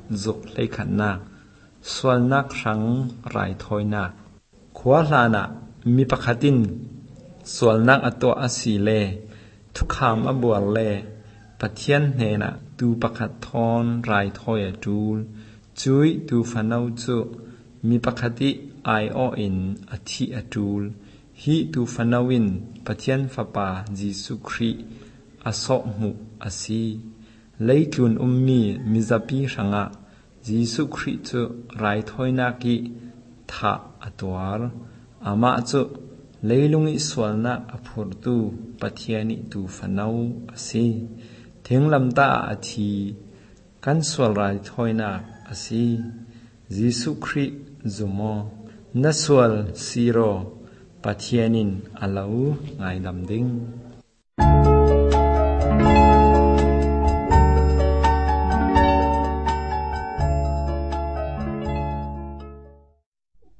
จุกเลยขันนักส่วนนักสังไรถอยนักขวาลานะมีปะขัดินส่วนนักอตัวอสีเลทุกขามอบวลเลปะเทียนเนนะดูปะขัดทอนไรถอยจูลจุยดูฟันเอาจุมีปะขัดิไอโออินอธิอจูลฮีดูฟันเอาวินปะเทียนฟ้าป่าจีสุครีอสอกมุอสีเลยจุนมีมิซาปีสังะจีสุครีจุไรถอยนักิทาอตัวร์อามาจุเลยลุงอิสวลนักอภุรตูปะเทียนิดูฟันเอาอสีถึงลำตาอธิกันสวลไรถอยนักอสีจีสุครีจุโมนัสวลซีโรปะเทียนินอาลาอูไงลำดิ้ง